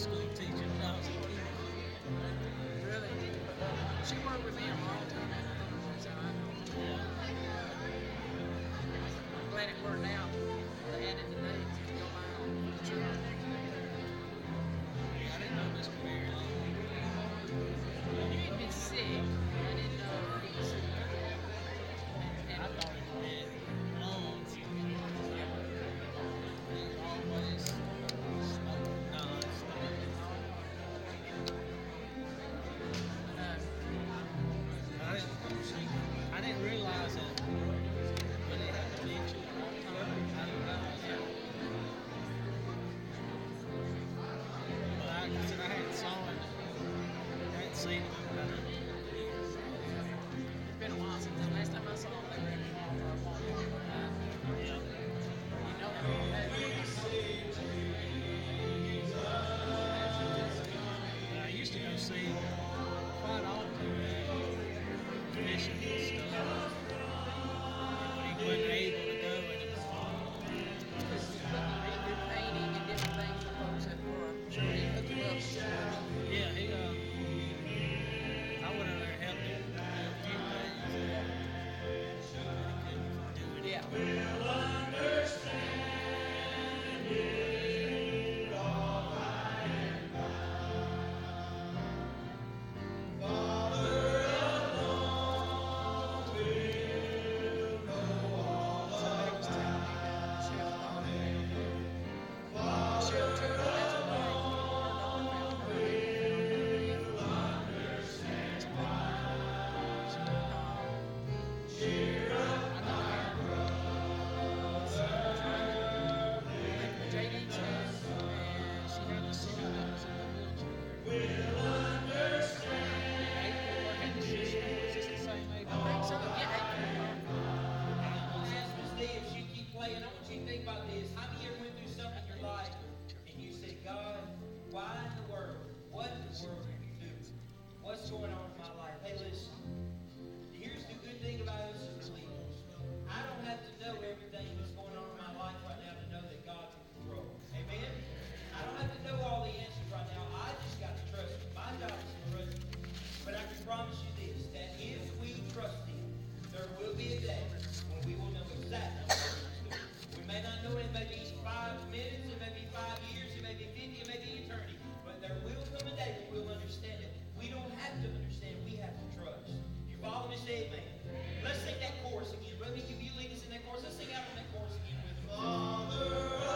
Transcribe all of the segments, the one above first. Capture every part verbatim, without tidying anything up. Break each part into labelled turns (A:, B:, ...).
A: school teacher when I was a kid.
B: Really? She worked with me a long time ago, so I know.
A: Yeah.
B: I'm glad it worked out. They added the names to go by on the church.
A: I didn't know Miss Mary Lou.
B: You had been sick. I didn't know he was sick. And,
A: I
B: and
A: thought it meant lungs. He's always smoking non-stop.
B: uh,
A: I didn't see. I didn't realize that when they had dementia. I didn't realize that. But I, I said I hadn't saw him. I hadn't seen him.
B: it's been a while since the last time I saw him. They were in Walmart. Uh,
A: Yeah.
B: you know that.
A: I used to go see him quite often at missions and stuff. When he wasn't able to go anymore.
B: He did painting and different things for folks that were he hooked them up.
A: Yeah, he uh, I went over there and helped him do a few things. He couldn't do it.
B: Yeah. Somebody was telling me that Michelle thought Michelle took her as a wife. J D's house, and she had the city that was in the wheelchair. April working the shift. Is this the same April? I think so. Yeah,
C: Ask Miss Lee if she keep playing. I want you to think about this. How many of you ever went through something in your life and you said, God, why in the world? What in the world are you doing? What's going on in my life? Hey, listen. Here's the good thing about us as believers. I don't have to know everything that's going on in my life right now to know that God's in control. Amen? I don't have to know all the answers right now. I just got to trust Him. My job is to trust Him. But I can promise you this, that if we trust Him, there will be a day when we will know exactly what He's doing. We may not know it, it may be five minutes, it may be five years, it may be fifty, it may be eternity. But there will come a day when we'll understand it. We don't have to understand, we have to trust. You follow me? Say amen. Let's sing that chorus again. Brother, can you lead us in that chorus? Let's sing out on that chorus again with me. Father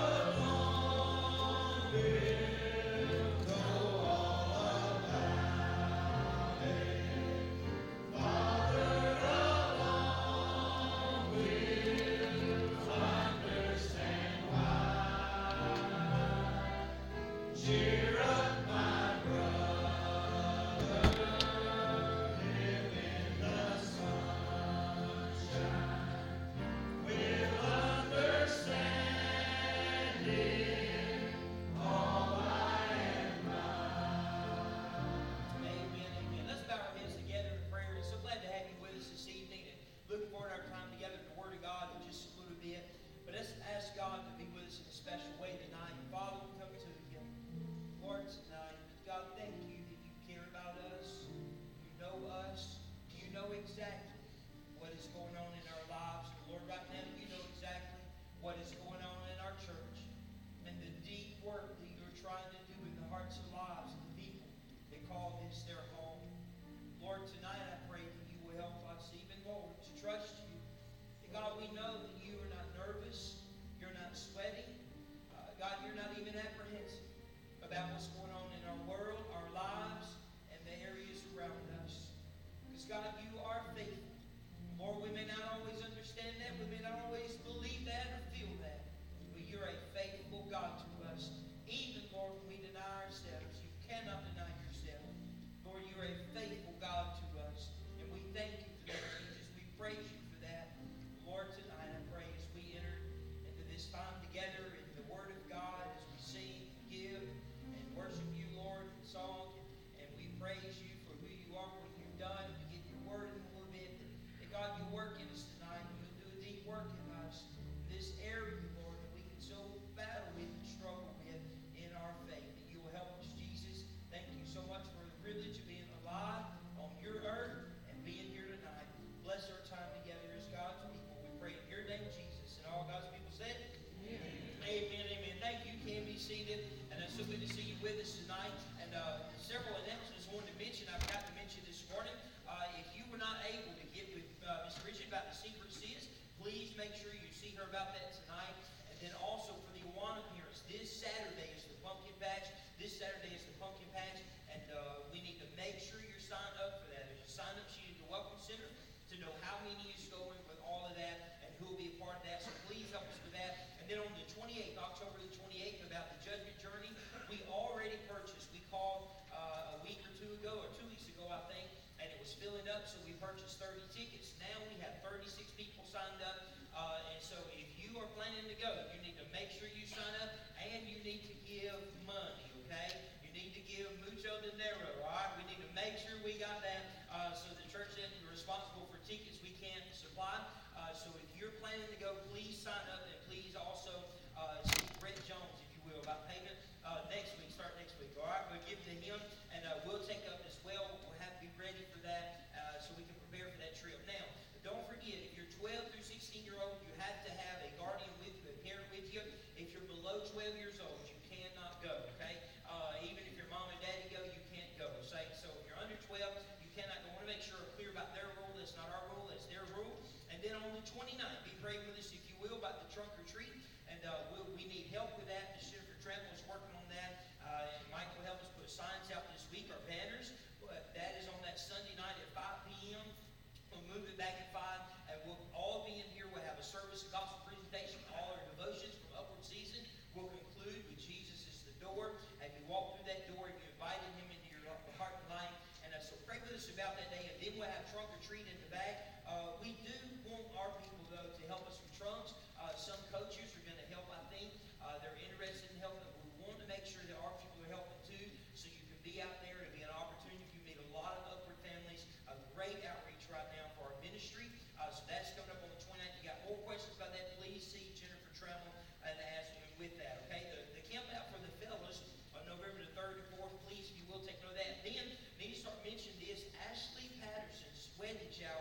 C: alone will know all about it. Father alone will understand why. Cheer up, my brother, live in the sunshine. We'll understand it all by and by. Amen, amen. Let's bow our heads together in prayer. We're so glad to have you with us this evening and looking forward to our time together in the Word of God in just a little bit. But let's ask God to be with us in a special way tonight. Father, we come to you, Lord, tonight. God, thank you that you care about us. You know us. You know exactly what is going on in our lives. Lord, right now you know exactly what is going on in our church and the deep work that you're trying to do in the hearts and lives of the people that call this their home. Lord, tonight I pray that you will help us even more to trust you. And God, we know that you are not nervous. You're not sweating. Uh, God, you're not even apprehensive about what's going on in our world, our lives, and the areas around us. Because God, you are faithful. Lord, we may not always understand that. We may not always believe that or feel that. But you're a faithful God to us. Even, Lord, when we deny ourselves, you cannot deny yourself. Lord, you're a faithful God to us. ago or two weeks ago, I think, and it was filling up, so we purchased thirty tickets. Now we have thirty-six people signed up, uh, and so if you are planning to go, you need to make sure you sign up, and you need to give money, okay? You need to give mucho dinero, all right? We need to make sure we got that, uh, so the church isn't responsible for tickets we can't supply. Uh, so if you're planning to go, please sign up, and please also uh, see Brett Jones, if you will, about payment uh, next week, start next week, all right? We'll give it to him, and uh, we'll take up as well. We'll have to be ready for that uh, so we can prepare for that trip. Now, don't forget, if you're twelve through sixteen year old, you have to have a guardian with you, a parent with you. If you're below twelve years old, you cannot go, okay? Uh, even if your mom and daddy go, you can't go. So, so if you're under twelve, you cannot go. I want to make sure we're clear about their rule. That's not our rule, that's their rule. And then on the twenty-ninth, be praying with us, if you will, about the trunk or treat. And uh, we'll, we need help with that. The Center for Travel is working on that. Uh, and Mike will help us put signs out this week, our banners. But that is on that Sunday night at five p.m. We'll move it back at five, and we'll all be in here. We'll have a service, a gospel presentation, all our devotions from Upward Season. We'll conclude with Jesus is the door. And you walk through that door, and you invited him into your heart and life. And uh, so pray with us about that day. And then we'll have trunk or treat in the back. Uh, we do want our people, though, to help us with trunks. Uh, some coaches are going to help, I think. Uh, they're interested in helping. We want to make sure that our people are helping, too, so you can be out there. It'll be an opportunity for you to meet a lot of Upward families. A great outreach right now for our ministry. Uh, so that's coming up on the twenty-ninth. You got more questions about that, please see Jennifer Trammell and ask you with that, okay? The, the camp out for the fellas on November the third and fourth, please, if you will, take note of that. Then, need to start mentioning this, Ashley Patterson's wedding shower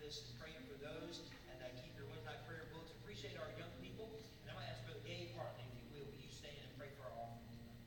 C: us and praying for those. And uh, keep your Wednesday night prayer books. Appreciate our young people. And I'm going to ask Brother Gabe Hartley, if you will, will you stand and pray for our offering tonight?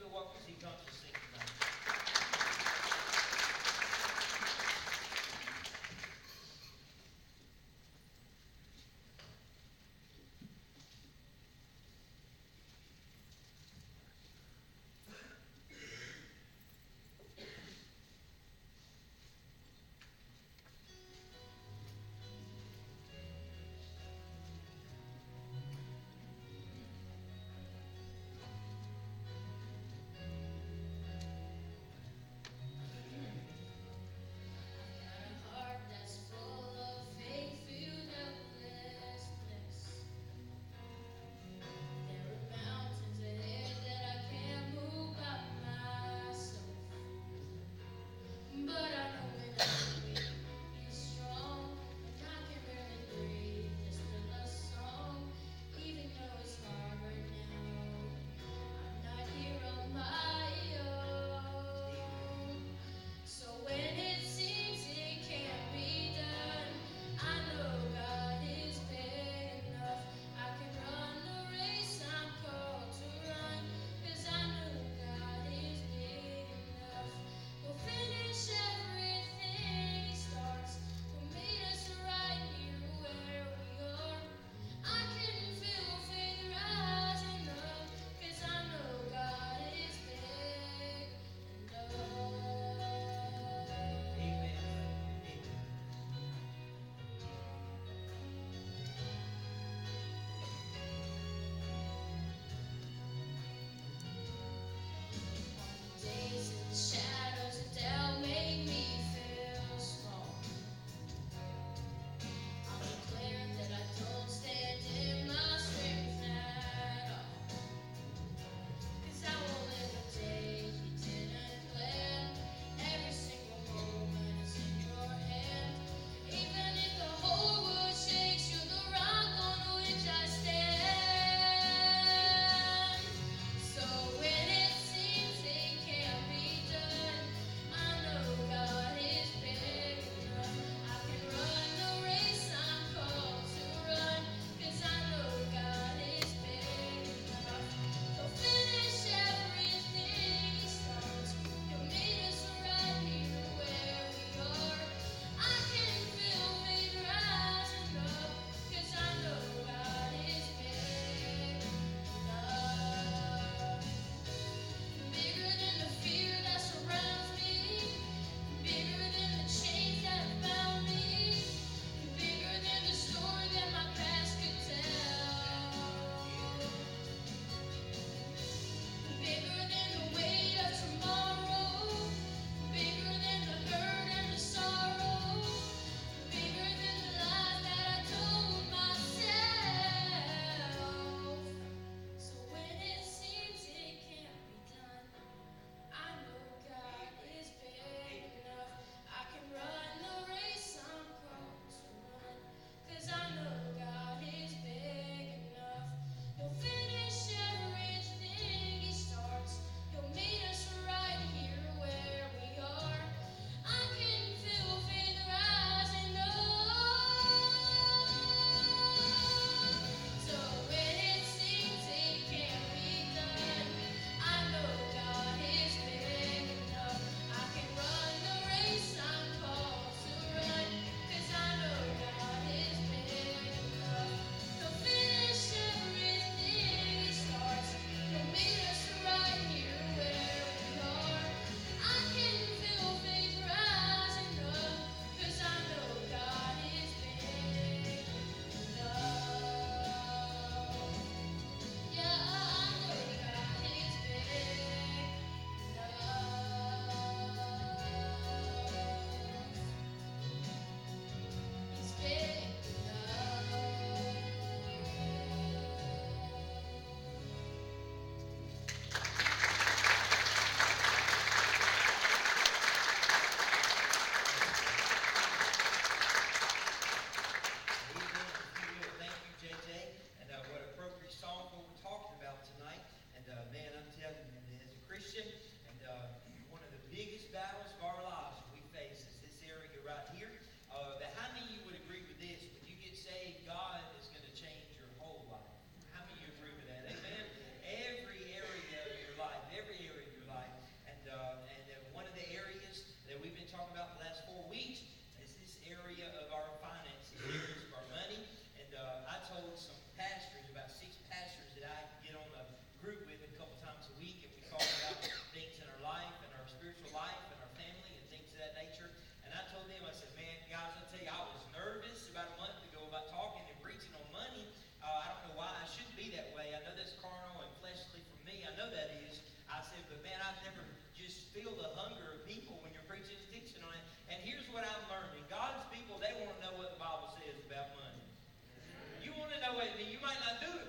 C: what was he comes to sing tonight.
D: Thank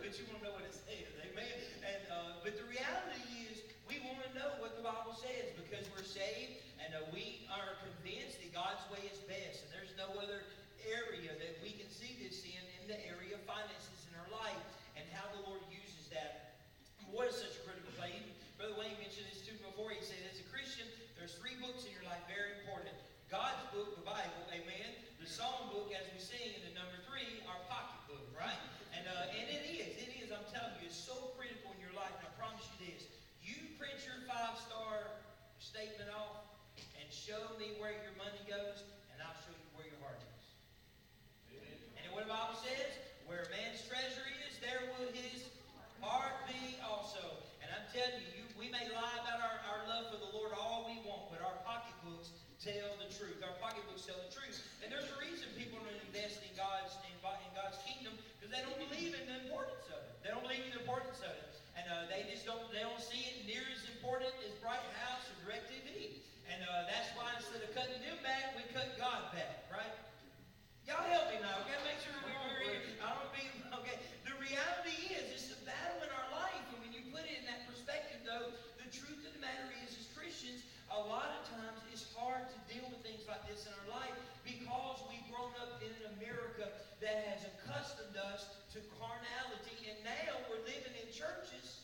C: but you want to know what it says. Amen. And uh, but the reality is, we want to know what the Bible says because we're saved, and uh, we are convinced that God's way is best, and there's no other area that we can see this in in the area of finances in our life and how the Lord uses that. What is such a critical place? Even Brother Wayne mentioned this too before. He said, as a Christian, there's three books in your life very important. God's book, the Bible, amen. The Psalm book, as we sing, and the number three, our pocketbook, right? And uh, and it is, it is. I'm telling you, it's so critical in your life. And I promise you this: you print your five-star statement off and show me where your money goes, and I'll show you where your heart is. Amen. And what the Bible says, where a man's treasure is, there will his heart be also. And I'm telling you, you we may lie about our, our love for the Lord all we want, but our pocketbooks tell the truth. Our pocketbooks tell the truth. And there's a reason people don't invest in God's in, in God's kingdom, because they don't believe in the importance of it. They don't believe in the importance of it. And uh, they just don't they don't see it near as important as Bright House or DirecTV. And uh, that's why instead of cutting them back, we cut God back, right? Y'all help me now, okay? Make sure we we're here. I don't be okay. The reality is, it's a battle in our life, and when you put it in that perspective, though, the truth of the matter is, as Christians, a lot of times it's hard to deal with things like this in our life because we've grown up in an America that has accustomed us to carnality, and now we're living in churches.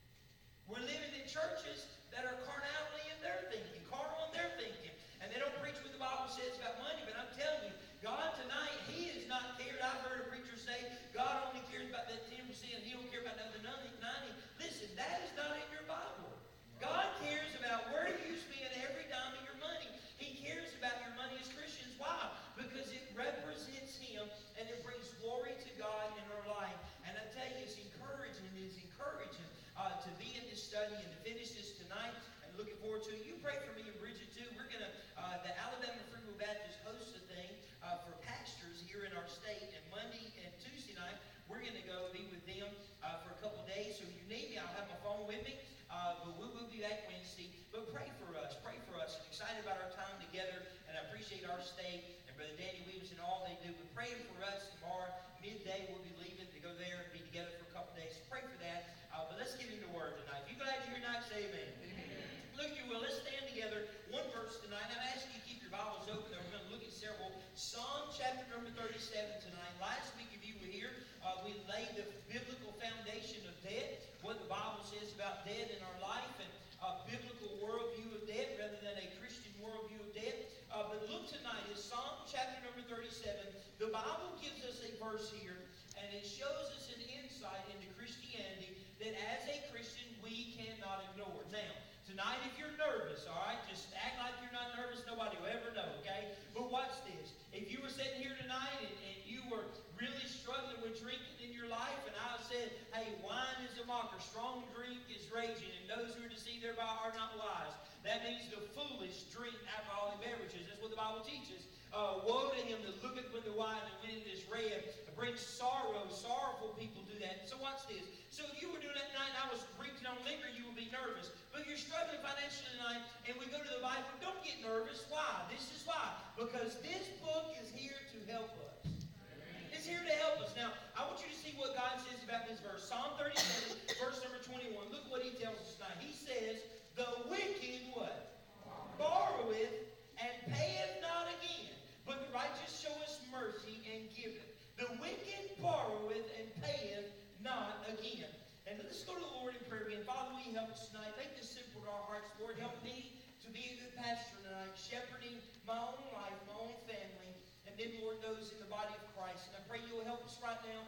C: We're living in churches that are carnality in their thinking, carnal in their thinking, and they don't preach what the Bible says about money. But I'm telling you, God tonight, He is not cared. I've heard a preacher say God only cares about that ten percent. He don't care about the other ninety. Listen, that is not in your Bible. God cares about where you spend every dime of your money. He cares about your money as Christians. Why? Because it represents Him and it brings glory to God in our life. And I tell you, it's encouraging. It's encouraging uh, to be in this study and to finish this tonight. And looking forward to it. You pray for me and Bridget too. We're gonna uh, the Alabama Freewood Baptist hosts a thing uh, for pastors here in our state. And Monday and Tuesday night, we're gonna go be with them uh, for a couple days. So if you need me, I'll have my phone with me. Uh, but we will be back Wednesday. But pray for us. Pray for us. I'm excited about our time together. And I appreciate our state and Brother Danny Williams and all they do. But pray for us tomorrow. Midday, we'll be leaving to go there and be together for a couple days. So pray for that. Uh, but let's get into the Word tonight. If you're glad you're here tonight, say amen. Amen. Look, if you will, let's stand together. One verse tonight. I'm asking you to keep your Bibles open. We're going to look at several. Psalm chapter number thirty-seven tonight. Last week, if you were here, uh, we laid the biblical foundation of debt, what the Bible says about debt in our life, and a biblical worldview of debt rather than a Christian worldview of debt. Uh, but look tonight at Psalm chapter number thirty-seven. The Bible gives us a verse here, and it shows us an insight into Christianity that as a Christian we cannot ignore. Now, tonight if you're nervous, all right, just act like you're not nervous. Nobody will ever know, okay? But watch this. If you were sitting here tonight and, and you were really struggling with drinking in your life, and I said, hey, wine is a mocker, strong drink is raging, and those who are deceived thereby are not wise. That means the foolish drink alcoholic beverages. That's what the Bible teaches. Uh, woe to him that looketh when the wine and when it is red. It brings sorrow. Sorrowful people do that. So watch this. So if you were doing that tonight and I was drinking on liquor, you would be nervous. But if you're struggling financially tonight and we go to the Bible, don't get nervous. Why? This is why. Because this book is here to help us. It's here to help us. Now, I want you to see what God says about this verse. Psalm thirty-seven, verse number twenty-one. Look what He tells us tonight. He says, the wicked what? Borroweth and payeth not again. But the righteous showeth mercy and giveth. The wicked borroweth and payeth not again. And let's go to the Lord in prayer again. Father, will you help us tonight? Make this simple to our hearts. Lord, help me to be a good pastor tonight, shepherding my own life, my own family, and then, Lord, those in the body of Christ. And I pray you will help us right now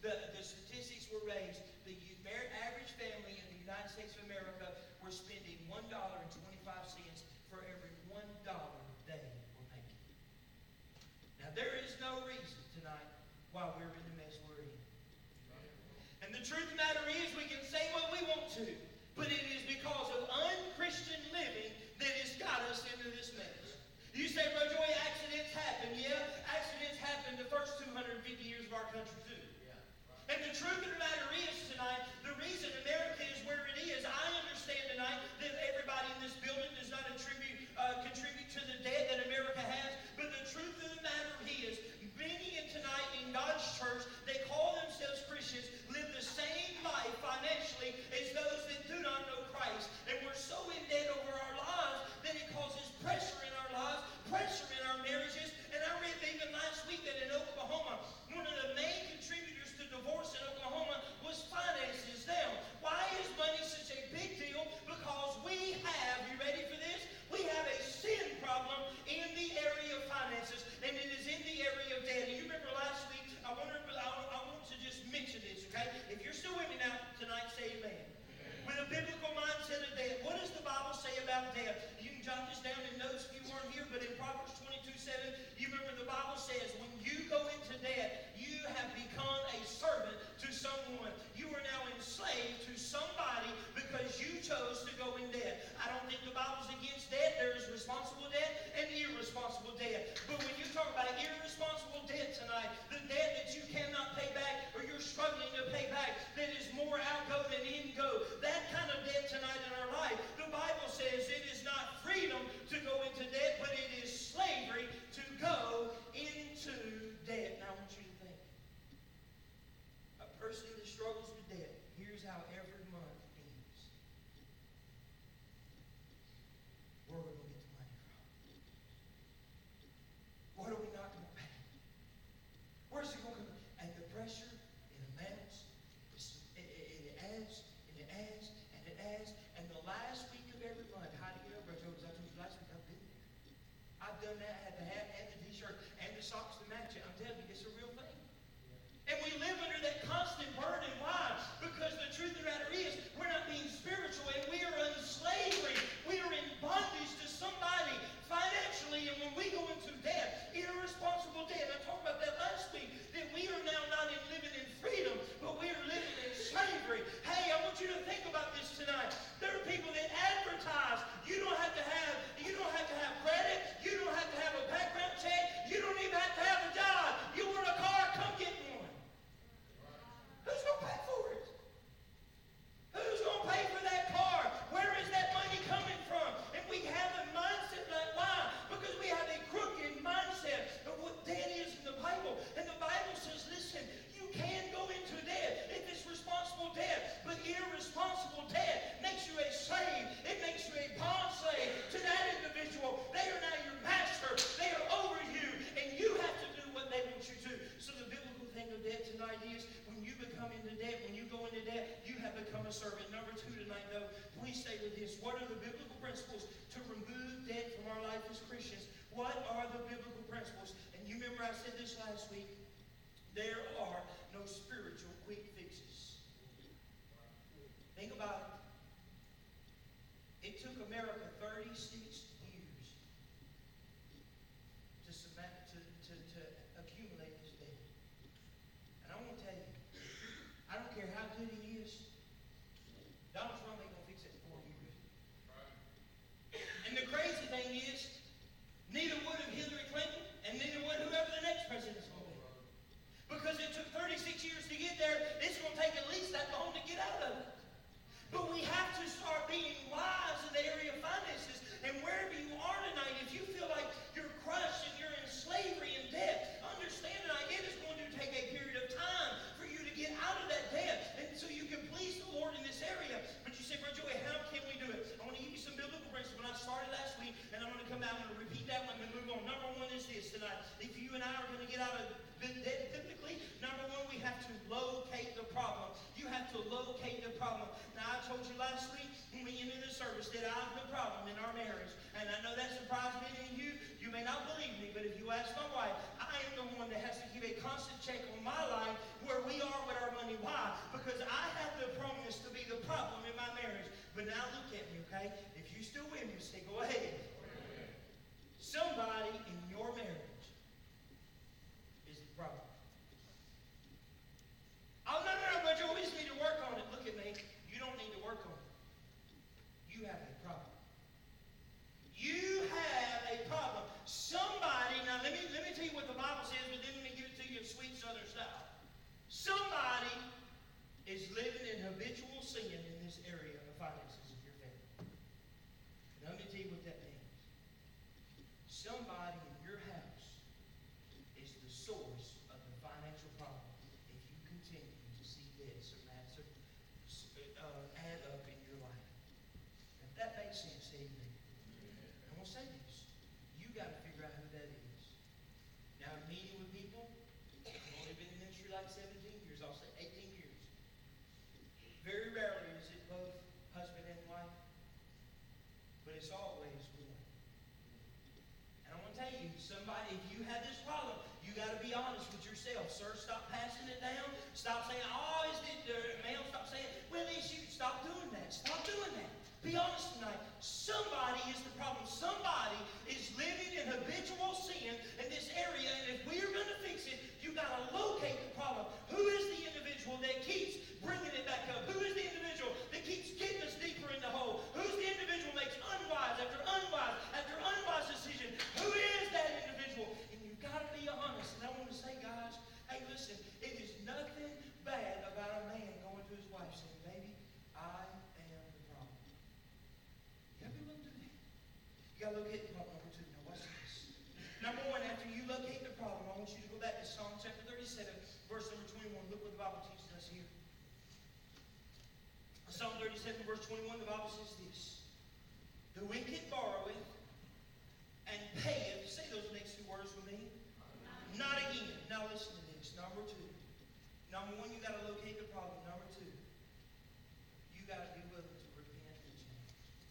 C: The, the statistics were raised. The u- average family in the United States of America were spending one dollar and twenty-five cents for every one dollar they were making. Now, there is no reason tonight why we're in the mess we're in. And the truth of the matter is, we can say what we want to, but it is because of unchristian living that has got us into this mess. You say, Brother Joy, accidents happen. Yeah, accidents happen the first two hundred fifty years of our country too. And the truth of the matter is tonight, the reason America is where it is, I understand tonight that everybody in this building does not attribute, uh, contribute to the debt that America has. But the truth of the matter is, many in tonight in God's church, they call themselves Christians, live the same life financially as those that do not know Christ. And we're so in debt over our lives that it causes pressure in our lives, pressure in our marriages. And I read even last week that in Oklahoma, one of the main contributors to divorce in Oklahoma was finances down. Why is money such a big deal? Because we have, you ready for this? We have a sin problem in the area of finances, and it is in the area of debt. And you remember last week, I wonder, I, I want to just mention this, okay? If you're still with me now tonight, say amen. Amen. With a biblical mindset of debt, what does the Bible say about debt? You can jot this down in notes if you weren't here, but in Proverbs twenty-two seven, you remember the Bible says, when you go into debt, you have become a servant to someone. You are now enslaved to somebody because you chose to go in debt. I don't think the Bible's against debt. There is responsible debt and irresponsible debt. But when you talk about irresponsible debt tonight, the debt that you cannot pay back or you're struggling to pay back, that is more outgo than in-go, that kind of debt tonight in our life, the Bible says it is not freedom to go into debt, but it is slavery to go into debt. Now I want you to think. A person that struggles with debt, here's how every month ends. Where are we going to get the money from? What are we not going to pay? Where's it going to come? And the pressure, it amounts, it, it, it adds, and it adds, and it adds. And the last week of every month, how do you know, Brother Joe? Because I told you last week, I've been there. I've done that, had the hat and the t-shirt and the socks to match it. I'm telling you, it's a real thing. And we live under that constant burden. Why? Because the truth of the matter is, we're not being spiritual, and we are in slavery. We are in bondage to somebody financially, and when we go into debt, irresponsible debt, I talked about that last week, that we are now not in living in freedom, but we are living in slavery. Hey, I want you to think about this tonight. There are people that advertise, you don't have to have, you don't have to have credit, you don't have to have a background check, you don't even have to have a job. You want a car, come get one. Who's going to pay for it? Who's going to pay for that car? Where is that money coming from? And we have a mindset like, why? Because we have a crooked mindset of what debt is in the Bible. And the Bible says, listen, you can go into debt if it's responsible debt. But irresponsible debt makes you a slave. It makes you a bond slave to that individual. They are now your master. They are over you. And you have to do what they want you to. So the biblical thing of debt tonight is, when you become into debt, when you go into debt, you have become a servant. Number two tonight, though, please stay with this. What are the biblical principles to remove debt from our life as Christians? What are the biblical principles? And you remember I said this last week. There are no spiritual quick fixes. Think about it. It took America thirty-six years to, submit, to, to, to accumulate this debt. And I want to tell you, I don't care how good he is, Donald Trump ain't going to fix it in four years. And the crazy thing is, neither would have Hillary Clinton, and neither would whoever the next president is going to be. Because it took thirty-six years to get there, it's going to take at least that long to get out of it. But we have to start being wise in the area of finances. And wherever you are tonight, if you feel like you're crushed and you're in slavery and debt, understand tonight it is going to take a period of time for you to get out of that debt. And so you can please the Lord in this area. But you say, Brother Joey, how can we do it? I want to give you some biblical principles. When I started last week, and I'm going to come out and repeat that one and move on. Number one is this tonight. If you and I are going to get out of debt biblically, number one, we have to locate the problem. You have to locate the problem. Now, I told you last week when we ended the service that I have the problem in our marriage. And I know that surprised many of you. You may not believe me, but if you ask my wife, I am the one that has to give a constant check on my life where we are with our is living in habitual sin in this area of finances of your family. And let me tell you what that means. Somebody in your house is the source of the financial problem if you continue to see this or that uh, add up in your life. If that makes sense, say amen. I want to say this. You got to figure out who that is. Now, I'm meeting with people. I've only been in ministry like seventeen years. I'll say eighteen years. Very rarely is it both husband and wife, but it's always one. And I want to tell you, somebody, if you have this problem, you got to be honest with yourself. Sir, stop passing it down. Stop saying, oh, is it uh, male? Stop saying, well, it's you. Stop doing that. Stop doing that. Be honest tonight. Somebody is the problem. Somebody is living in habitual sin in this area, and if we're going to fix it, you got to locate the problem. Who is the individual that keeps bringing it back up? Who is the individual that keeps getting us deeper in the hole? Who's the individual that makes unwise after unwise after unwise decision? Who is that individual? And you've got to be honest. And I want to say, guys, hey, listen, it is nothing bad about a man going to his wife saying, baby, I am the problem. You got to be willing to do that. You got to locate the problem. Number two. Now watch this. Number one, after you locate the problem, I want you to go back to Psalm chapter thirty-seven, verse number twenty-one. Look what the Bible teaches us here. Psalm thirty-seven, verse twenty-one, the Bible says this. The wicked borroweth and payeth. Say those next two words with me. Not again. Now listen to this. Number two. Number one, you got to locate the problem. Number two, you got to be willing to repent and change.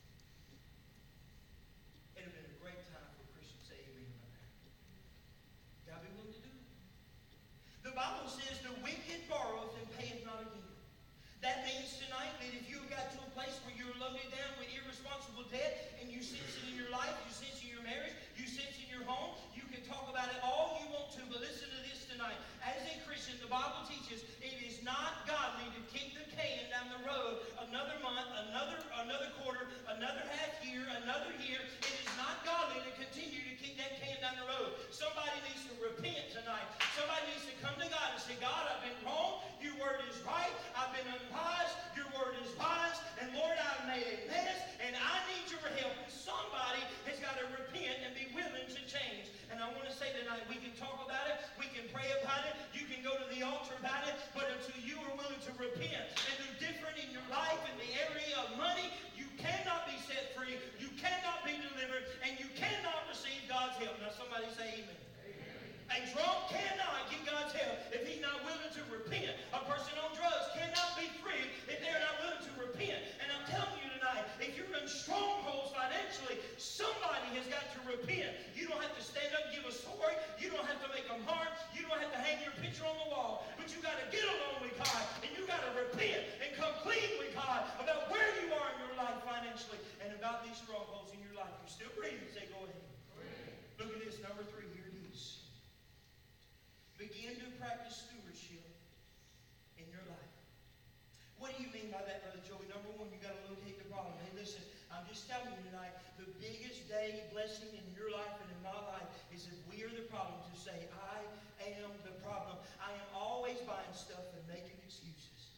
C: It would have been a great time for a Christian to say amen about that. Got to be willing to do it. The Bible says the wicked borroweth and payeth not again. That means tonight that if you got to a place where you're loaded down with irresponsible debt and you sense it in your life, you sense it in your marriage, you sense it in your home, you can talk about it all you want to, but listen to this tonight. As a Christian, the Bible teaches it is not godly to kick the can down the road another month, another another quarter, another half year, another year. It is not godly to continue to kick that can down the road. Somebody needs to repent tonight. Somebody needs to come to God and say, God, I've been wrong. Your word is right. I've been unwise. Your word is wise. And Lord, I've made a mess, and I need your help. And somebody has got to repent and be willing to change. And I want to say tonight, we can talk about it. We can pray about it. You can go to the altar about it. But until you are willing to repent and do different in your life in the area of money, you cannot be set free. You cannot be delivered. And you cannot receive God's help. Now somebody say amen. A drunk cannot get God's help if he's not willing to repent. A person on drugs cannot be free if they're not willing to repent. And I'm telling you tonight, if you're in strongholds financially, somebody has got to repent. You don't have to stand up and give a story. You don't have to make them hard. You don't have to hang your picture on the wall. But you got to get along with God. And you got to repent and come clean with God about where you are in your life financially and about these strongholds in your life. You're still breathing. Say, go ahead. Look at this. Number three. Here it is. Begin to practice stewardship in your life. What do you mean by that, Brother Joey? Number one, you got to locate the problem. Hey, listen, I'm just telling you tonight, the biggest day blessing in your life and in my life is if we are the problem to say, I am the problem. I am always buying stuff and making excuses.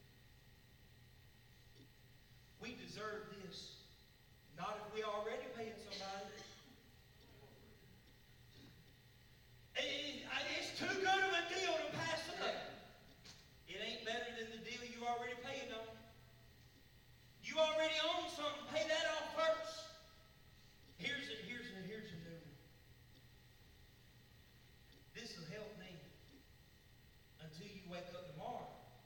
C: We deserve this. Not if we already paying somebody. It's too good of a deal to pass up. It ain't better than the deal you already paid on. You already own something. Pay that off first. Here's a, here's a, here's a new one. This will help me until you wake up tomorrow.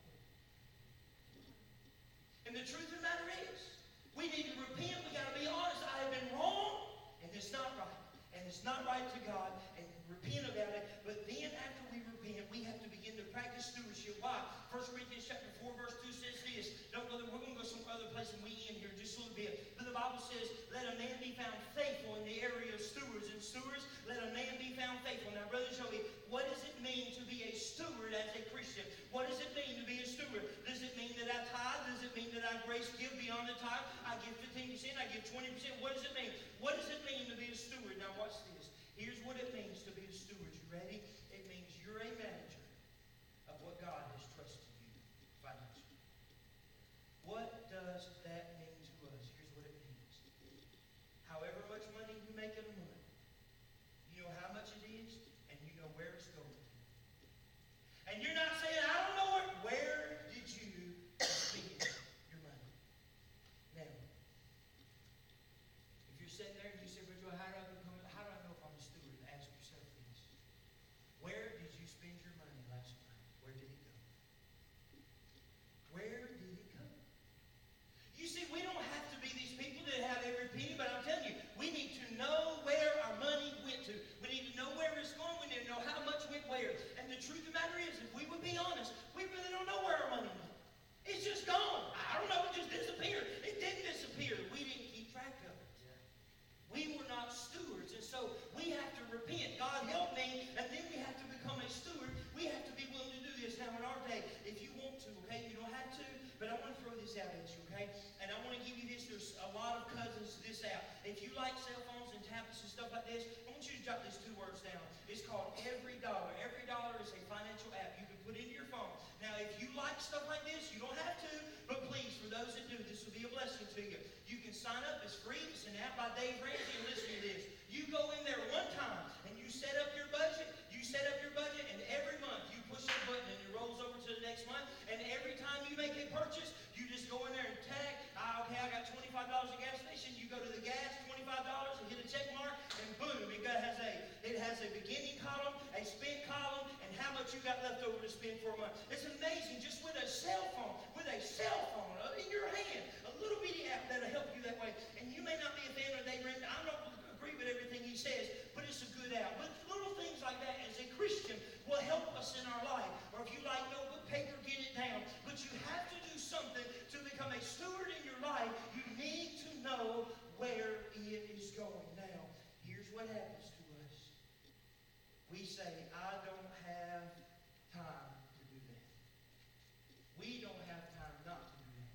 C: And the truth of the matter is, we need to repent. We got to be honest. I have been wrong, and it's not right. And it's not right to God. And repent about it. But then after we repent, we have to begin to practice stewardship. Why? First Corinthians chapter four, verse two says this. Don't go there. We're going to go some other place and we end here just a little bit. But the Bible says, let a man be found faithful in the area of stewards. And stewards, let a man be found faithful. Now, Brother Joey, what does it mean to be a steward as a Christian? What does it mean to be a steward? Does it mean that I tithe? Does it mean that I grace give beyond the tithe? I give fifteen percent. I give twenty percent. What does it mean? What does it mean to be a steward? Now, watch this. Here's what it means to be a steward. You ready? It means you're a manager of what God has trusted you financially. stuff like this, I want you to jot these two words down. It's called Every Dollar. Every Dollar is a financial app you can put into your phone. Now, if you like stuff like this, you don't have to, but please, for those that do, this will be a blessing to you. You can sign up. It's free. It's an app by Dave Ramsey. And listen to this. You go in there one time, and you set up your budget. You set up your budget, and every month you push that button, and it rolls over to the next month. And every time you make a purchase, you just go in there and tag. Ah, okay, I got twenty-five dollars at the gas station. You go to the gas, twenty-five dollars, and hit a check mark, and boom, it has a it has a beginning column, a spend column, and how much you got left over to spend for a month. It's amazing, just with a cell phone, with a cell phone in your hand, a little bitty app that'll help you that way. And you may not be a fan of Dave Ramsey. I don't agree with everything he says, but it's a good app. But little things like that, as a Christian, will help us in our life. Or if you like notebook paper, get it down. But you have to do something to become a steward in your life. You need to know where it is going. Now, here's what happens to us. We say, I don't have time to do that. We don't have time not to do that.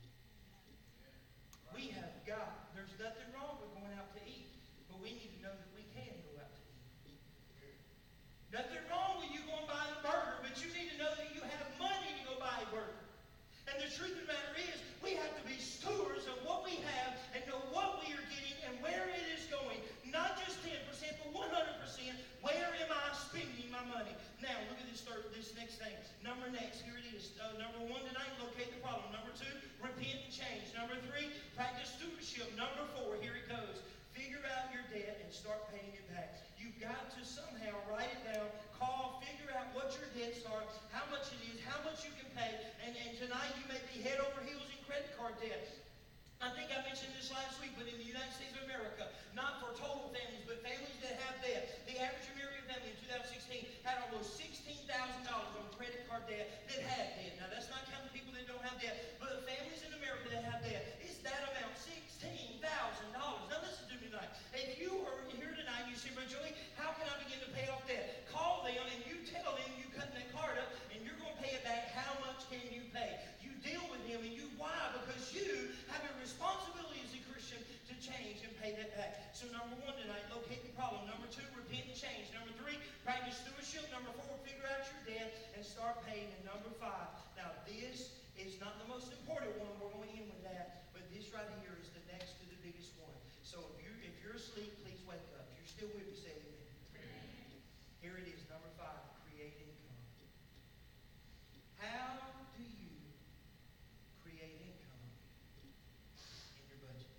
C: We have got. There's nothing wrong with going out to eat, but we need to know that we can go out to eat. Nothing wrong with you going buy a burger, but you need to know that you have money to go buy a burger. And the truth of the matter is, we have to be stewards of what we have and know what we are getting and where it is going. Not just ten percent, but one hundred percent. Where am I spending my money? Now, look at this third, this next thing. Number next, here it is. Uh, number one tonight, locate the problem. Number two, repent and change. Number three, practice stewardship. Number four, here it goes. Figure out your debt and start paying it back. You've got to somehow write it down, call, figure out what your debts are, how much it is, how much you can pay. And, and tonight you may be head over heels in credit card debt. I think I mentioned this last week, but in the United States of America, not for total families, but families that have debt, the average American family in two thousand sixteen had almost sixteen thousand dollars on credit card debt that had debt. Now, that's not counting people that don't have debt, but the families in America that have debt, it's that amount, sixteen thousand dollars. Now, listen to me tonight. If you are here tonight and you say, Brother Joey, how can I begin to pay off debt? Call them and you tell them you cutting that card up and you're going to pay it back. How much can you pay? You deal with them, and you, why? Because you have a responsibility as a Christian to change and pay that back. So number one tonight, locate the problem. Number two, repent and change. Number three, practice stewardship. Number four, figure out your debt and start paying. And number five, now this is not the most important one. We're going to end with that. But this right here is the next to the biggest one. So if you're, if you're asleep, please wake up. If you're still with me, say amen. Here it is, number five, create income. How do you create income in your budget?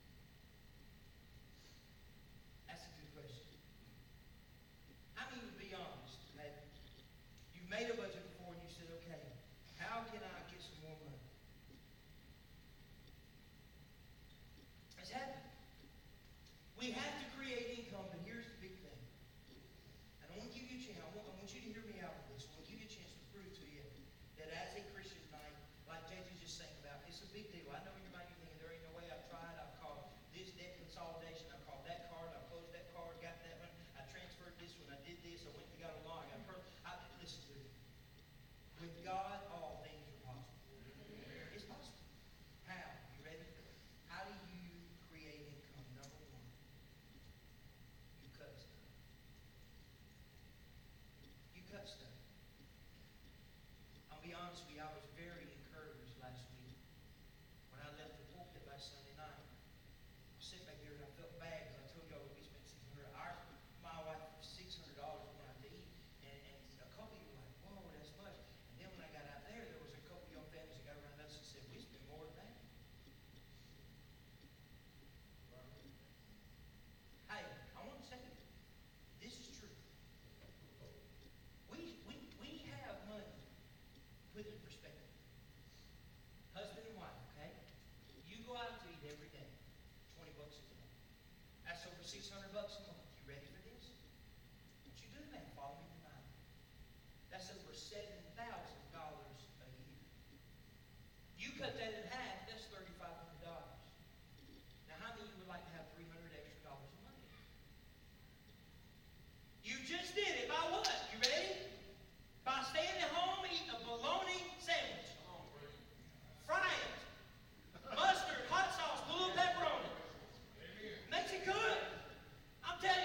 C: That's a good question. I mean, to be honest, that you made a budget before and you said, okay, how can I get some more money? It's happened. We have to create income, but here's the big thing. And I want to give you a chance. I want, I want you to hear me out on this. I want to give you a chance to prove to you that as a Christian tonight, like J J just sang about, it's a big deal. I know in your mind you're thinking, there ain't no way. I've tried. I've called this debt consolidation. I've called that card. I've closed that card. Got that one. I transferred this one. I did this. I went and got a law. I got a per- I, listen to me. With God, all things are possible. It's possible. How? You ready? How do you create income? Number one, you cut stuff. You cut stuff. I'll be honest with you, I was very encouraged last week when I left the pulpit last Sunday night. I sat back there and I felt bad because I told y'all we spent six hundred dollars. My wife six hundred dollars went out to eat, and, and a couple of you were like, whoa, that's much. And then when I got out there, there was a couple of young families that got around us and said, we spent more than that. Hey, I want to say this is true. We, we, we have money. Put it in perspective. Husband and wife, okay? You go out to eat every day. twenty bucks a day. That's over six hundred bucks a month. You ready for this? What you do that? Follow me tonight. That's over seven thousand dollars a year. You cut that in half, that's thirty-five hundred dollars. Now, how many of you would like to have three hundred extra dollars a month? You just did it. By what? You ready? By staying at home eating a bologna sandwich. Fry it. Mustard, hot sauce, a little pepperoni. Makes it good. I'm telling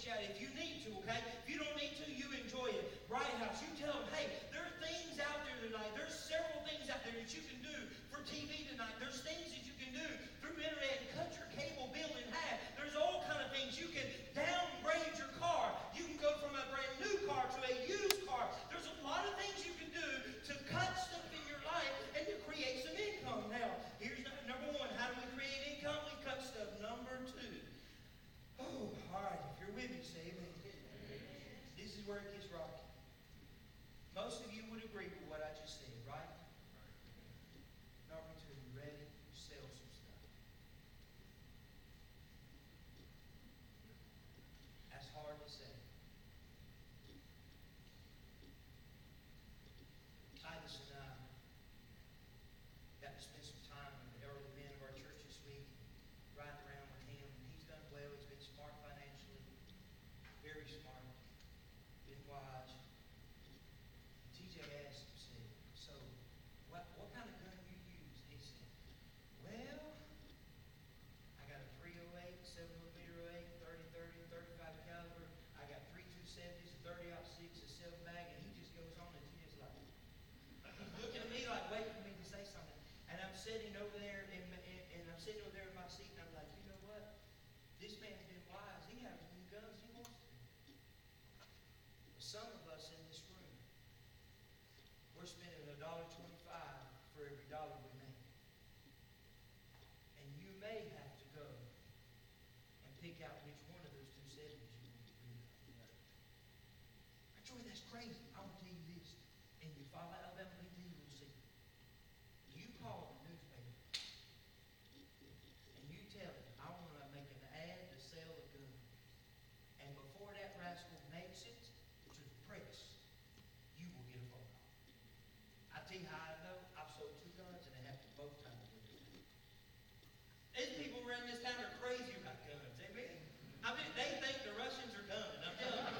C: dish out if you need to, okay? If you don't need to, you enjoy it. Bright House, you tell them, hey, there are things out there tonight. There's several things out there that you can do for T V tonight. There's things that you can do through internet and cut your cable bill in half. There's all kind of things. You can downgrade your car. You can go from a brand new car to a used car. There's a lot of things you can do to cut stuff in your life and to create some income. Now, here's number one. How do we create income? We cut stuff. Number two. Oh, all right. If you're with me, say amen. This is where it gets rocky. Most of you would agree with what I just said, right? Number two, you ready? Sell some stuff. That's hard to say. Titus and I got to spend some time with the elderly men of our church this week, riding around with him. He's done well. He's been smart financially, very smart, been wise. T J asked him, said, so what, what kind of gun you use? He said, well, I got a three oh eight, seven millimeter oh eight, thirty thirty, thirty-five caliber. I got three two seventies, a thirty aught six, a seven mag, and he just goes on and he just like, he's looking at me like waiting for me to say something. And I'm sitting over there in, in, and I'm sitting over there in my seat, and I'm like, you know what? This man's been wise. He has as many guns as he wants to. But some of us in this room, we're spending a dollar twenty-five for every dollar we make. And you may have to go and pick out which one of those two seventies you want to do. Joy, that's crazy. I will tell you this. And you follow Alabama P T, you will see. You call the newspaper and you tell them, I want to make an ad to sell a gun. And before that rascal makes it to the press, you will get a phone call. I tell you how I know. I've sold two guns and they happened both times. These people around this town are crazy about guns. Amen. I mean, they think the Russians are coming. I'm telling you.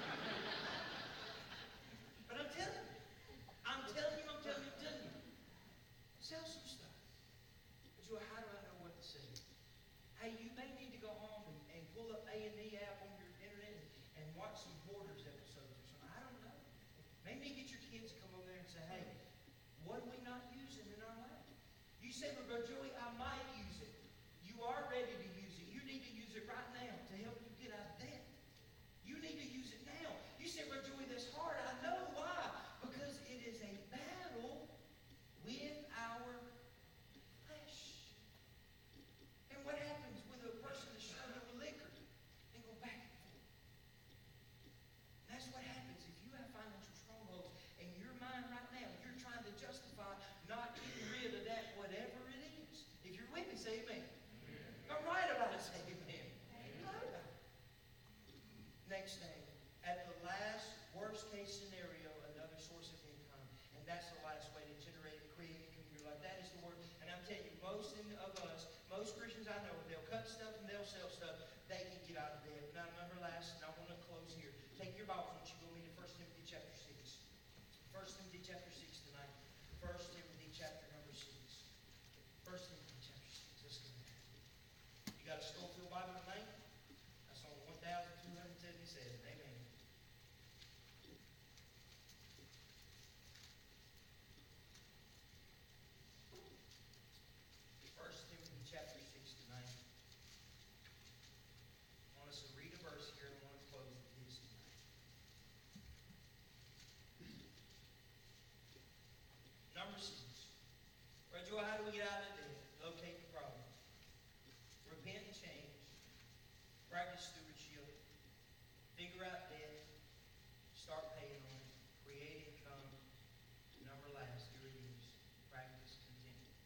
C: But I'm telling you. I'm telling you, I'm telling you, I'm telling you. Sell some stuff. But you, how do I know what to say? Hey, you may need to go home and, and pull up A and E app on your internet and, and watch some Hoarders episodes or something. I don't know. Maybe get your kids to come over there and say, hey, what are we not using in our life? You say, well, Brother Joey, I might use it. You are ready to use it. You need to use it right now to help you get out of debt. You need to use it now. You say, Brother Joey, that's hard. I know why. Because it is a battle with our flesh. And what happens with a person that's struggling with liquor? They go back and forth. And that's what happens if you have financial strongholds in your mind right now. You're trying to justify not getting rid of that, whatever it is. If you're with me, say amen. I'm right about it, say amen. I'm right about it. Next thing, at the last worst case scenario, another source of income. And that's the last way to generate and create income in your life. That is the word. And I'm telling you, most of us, most Christians I know, they'll cut stuff and they'll sell stuff. They can get out of debt. Now, number last, and I want to close here. Take your Bible, won't you go with me to First Timothy chapter six. First Timothy chapter six tonight. First Timothy chapter number six. First Timothy chapter six. Let's go there. You got a Schofield Bible tonight? That's on one thousand two hundred seventy-seven. Amen. First Timothy chapter six tonight. I want us to read a verse here and I want to close with this tonight. Number six. Brother Joel, how do we get out of debt? Locate the problem. Repent and change. Practice stewardship. Figure out debt. Start paying on it. Create income. Number last, here it is. Practice contentment.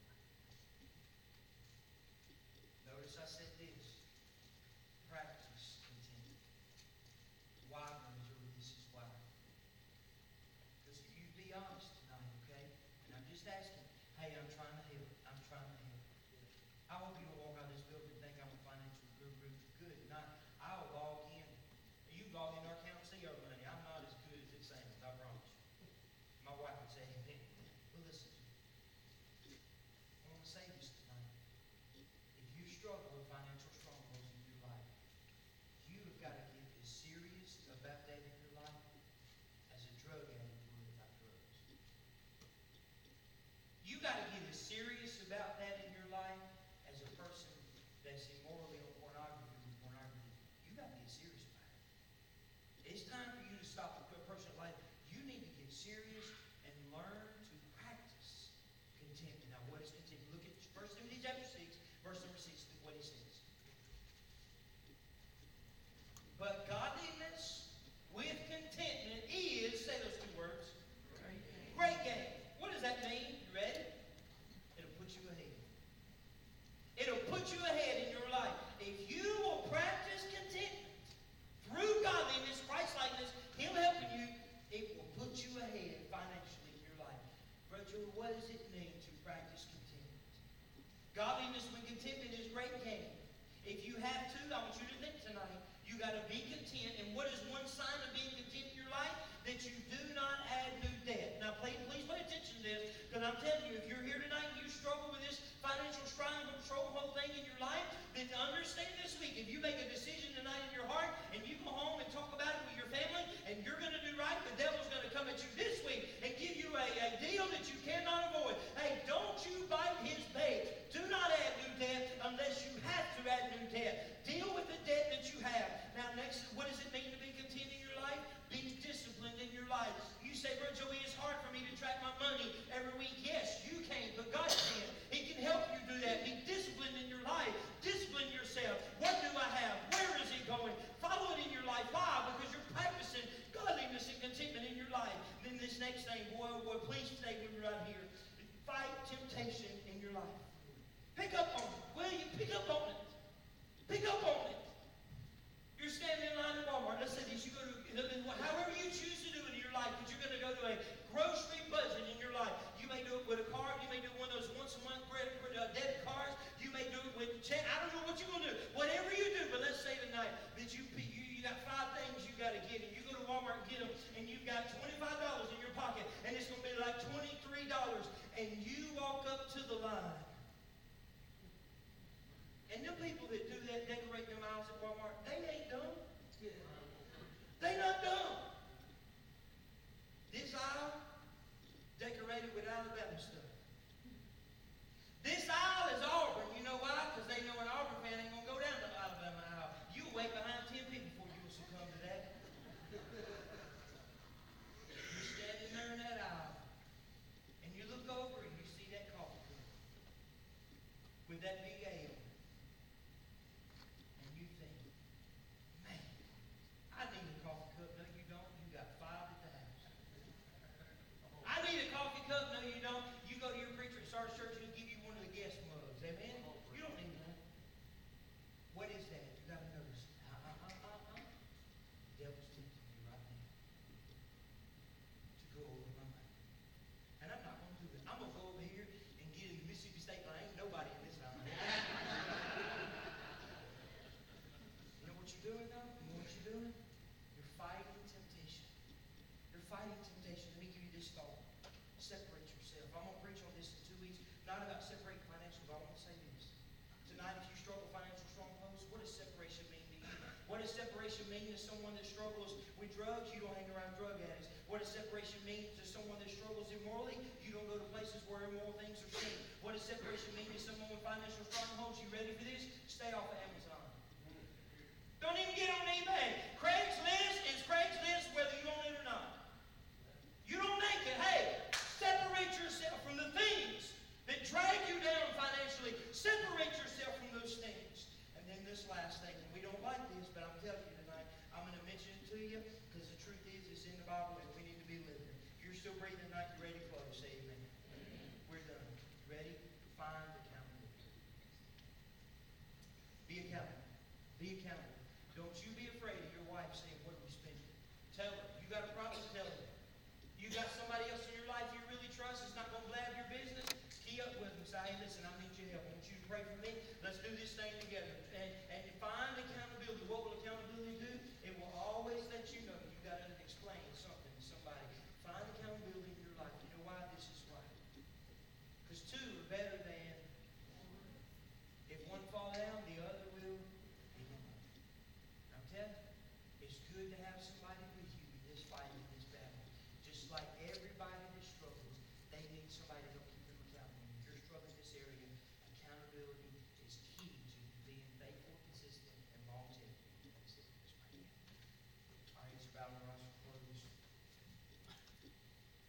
C: Notice I said this. Practice contentment. Why, Brother Joel? This is why. Because if you be honest tonight, okay? And I'm just asking, hey, I'm trying to help. I'm trying to help. I hope you don't walk out of this building and think I'm a financial guru. Good. Not, I'll log in. You log in our account and see our money. I'm not as good as it seems, I promise you. My wife would say, amen. Well, listen to me. I want to say this tonight. If you struggle with financial strongholds in your life, you have got to get as serious and learn to practice contentment. Now, what is contentment? Look at First Timothy chapter six, verse number six, look what he says. But godliness with contentment is, say those two words, great gain. What does that mean? You ready? It'll put you ahead. It'll put you ahead in your life. If you will practice contentment through godliness, Christ-likeness, Him helping you, it will put you ahead financially in your life. Brother Joe, what does it mean to practice contentment? Godliness with contentment is great gain. If you have to, I want you to think tonight, you got to be content. And what is one sign of being content in your life? That you do not add new debt. Now, please, please pay attention to this, because I'm telling you, if you're here tonight and you struggle with this financial stronghold, stronghold thing in your life, then understand this week, if you make a decision tonight in your heart, and you go home and talk about it with your family, and you're going to do right, the devil's going to come at you this week and give you a, a deal that you cannot avoid. Hey, don't you bite his bait. Do not add new debt unless you have to add new debt. Deal with the debt that you have. Now, next, what does it mean to be content in your life? Be disciplined in your life. You say, Brother Joey, it's hard for me to track my money every week. Yes, you can, but God can. He can help you do that. Be disciplined in your life. Discipline yourself. What do I have? Where is it going? Follow it in your life. Why? Because you're practicing godliness and contentment in your life. Then this next thing, boy, boy, please stay with me right here. Fight temptation in your life. Pick up on it. Will you? Pick up on it. Pick up on it. You're standing in line at Walmart. Let's say this. You go to, however you choose to do it in your life, but you're going to go to a grocery budget in your life. You may do it with a card. You may do one of those once a month credit uh, debit cards. You may do it with check. I don't know what you're going to do. Whatever you do, but let's say tonight that you you, you got five things you got to get, and you go to Walmart and get them, and you've got twenty-five dollars in your pocket, and it's going to be like twenty-three dollars, and you walk up to the line. And them people that do that, decorate them aisles at Walmart, they ain't dumb. They not dumb. This aisle, decorated with Alabama stuff. This aisle is Auburn. You know why? Because they know an Auburn fan ain't going to go down the Alabama aisle. You wait behind ten people before you will succumb to that. You're standing there in that aisle, and you look over and you see that coffee cup with that big A on it. And you think, man, I need a coffee cup. No, you don't. You got five at the house. I need a coffee cup. No, you don't. You go to your preacher at Stars Church, he'll give you one of the guest mugs. Amen? You don't need one. What is that? You got to notice. Uh, uh, uh, uh, uh. The devil's tempting you right now to go over my money. And I'm not going to do it. I'm going to go over here and get in the Mississippi State line. Ain't nobody in this line. You know what you're doing, though? You know what you're doing? You're fighting temptation. You're fighting temptation. Let me give you this thought. Separate yourself. I'm going to preach on this in two weeks. Not about separating financially, but I want to say this. Tonight, if you struggle with financial strongholds, what does separation mean to you? What does separation mean to someone that struggles with drugs? You don't hang around drug addicts. What does separation mean to someone that struggles immorally? You don't go to places where immoral things are seen. What does separation mean to someone with financial strongholds? You ready for this? Stay off of Amazon. Don't even get on eBay. Craigslist is Craigslist whether you own it or not. You don't make it. Hey, separate yourself from the things that drag you down financially. Separate yourself from those things. And then this last thing, and we don't like this, but I'm telling you tonight, I'm going to mention it to you because the truth is it's in the Bible and we need to be living it. If you're still breathing tonight, you're ready to close. Say amen. We're done. Ready? Find accountability. Be accountable. Be accountable. Don't you be afraid of your wife saying, what are we spending? Tell her. You got a problem? Tell her. You got somebody else in your life you really trust is not going to blab your business? Key up with them. Say, hey, listen, I need your help. I want you to pray for me. Let's do this thing together. And, and find accountability. What will accountability do? It will always let you know you got to explain something to somebody. Find accountability in your life. You know why? This is why. Because two are better than if one fall down, the other will be gone. I'm telling you, it's good to have somebody with you in this fight, in this battle. Just like everybody that struggles, they need somebody to help keep them accountable. If you're struggling in this area, accountability is key to being faithful, consistent, and longevity. That's it. That's right. All right, it's about our eyes closed.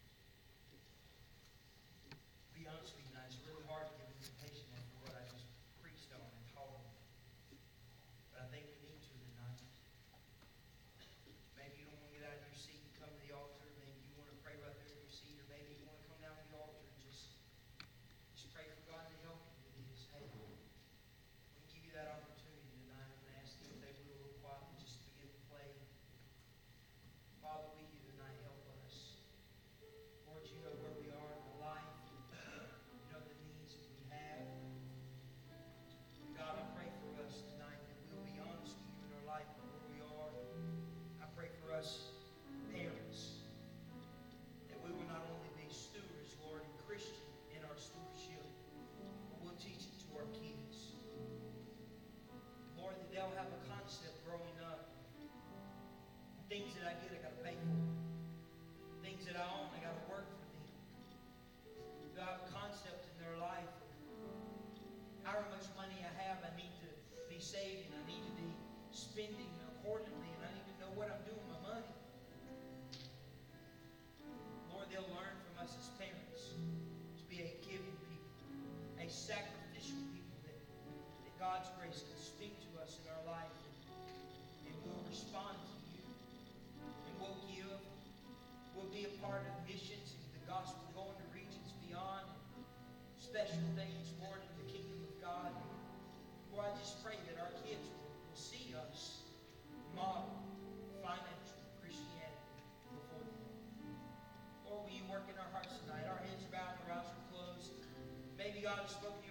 C: Things that I get, I got to pay for. Things that I own, I got to work for them. Do I have a concept in their life? However much money I have, I need to be saving. I need to be spending accordingly, and I need to know what I'm doing with my money. Lord, they'll learn from us as parents to be a giving people, a sacrificial people, that, that God's grace can speak to us in our life, and, and we'll respond to you, and we'll give. We'll be a part of missions and the gospel going to regions beyond, special things, Lord, in the kingdom of God. Lord, I just pray that our kids will, will see us model financial Christianity before them. Lord, will you work in our hearts tonight? Our heads are bowed, our eyes are closed. Maybe God has spoken